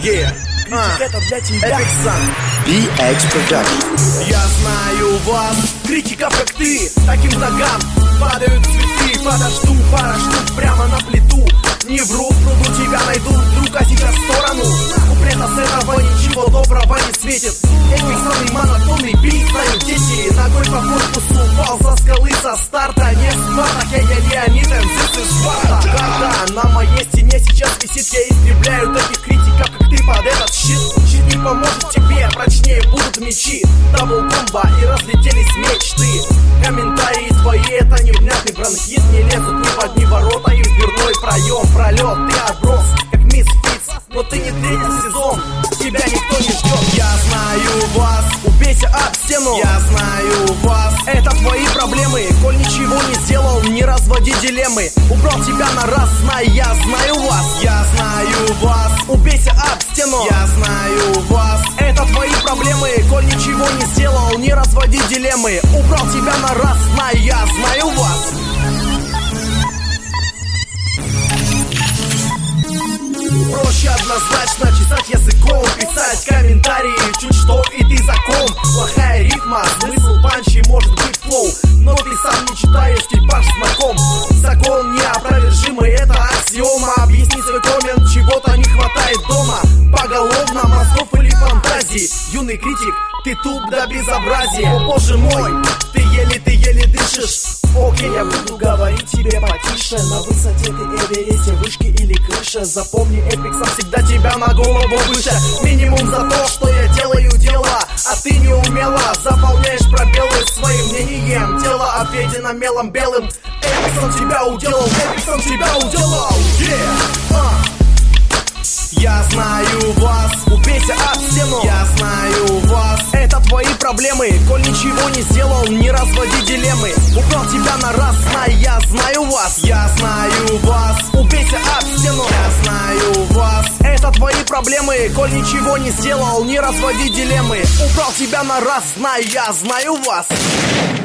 Это для тебя. BX Production. Я знаю вас, критиков как ты, таким ногам падают цветы. Подожду пара штук прямо на плиту. Не вру, в пруду тебя найду вдруг, а сейчас в сторону. Куплета с этого ничего доброго не светит. Эпик самый монотонный бит, знают дети. Ногой по корпусу упал со скалы со старта. Не Спартак, я Леонид, this is Спарта. Карта на моей стене сейчас висит. Я истребляю таких критиков, как ты, под этот щит. Щит не поможет тебе, прочнее будут мечи. Дабл-комбо и разлетелись мечты. Комментарии твои, это невнятный бронхит. Не лезут ни в одни ворота и в дверной проем. Пролет, ты отброс, как мисс Фитц. Но ты не третий сезон, тебя никто не ждет. Я знаю вас, убейся об стену. Я знаю вас, это твои проблемы. Коль ничего не сделал, не разводи дилеммы. Убрал тебя на раз, знай, я знаю вас. Я знаю вас, убейся об стену. Я знаю вас, это твои проблемы. Коль ничего не сделал, не разводи дилеммы. Убрал тебя на раз, знай, я знаю вас. Проще однозначно чесать языком, писать комментарии, чуть что и ты закон. Плохая ритма, смысл панчи может быть флоу, но ты сам не читаешь, типаж знаком. Закон неопровержимый, это аксиома. Объясни свой коммент, чего-то не хватает дома. Поголовно мозгов или фантазий. Юный критик, ты туп до безобразия. О боже мой, ты еле дышишь. Окей, я буду говорить тебе потише. На высоте ты Эвересте, вышки или крыша. Запомни, Эпик сам всегда тебя на голову выше. Минимум за то, что я делаю дело, а ты не умело заполняешь пробелы своим мнением. Тело обведено мелом белым. Эпик сам тебя уделал, Эпик сам тебя уделал. Я знаю вас, убейся об стену. Я знаю вас, это твои проблемы. Коль ничего не сделал, не разводи дилеммы. Убрал тебя на раз, знай, я знаю вас. Я знаю вас, убейся об стену. Я знаю вас, это твои проблемы. Коль ничего не сделал, не разводи дилеммы. Убрал тебя на раз, знай, я знаю вас.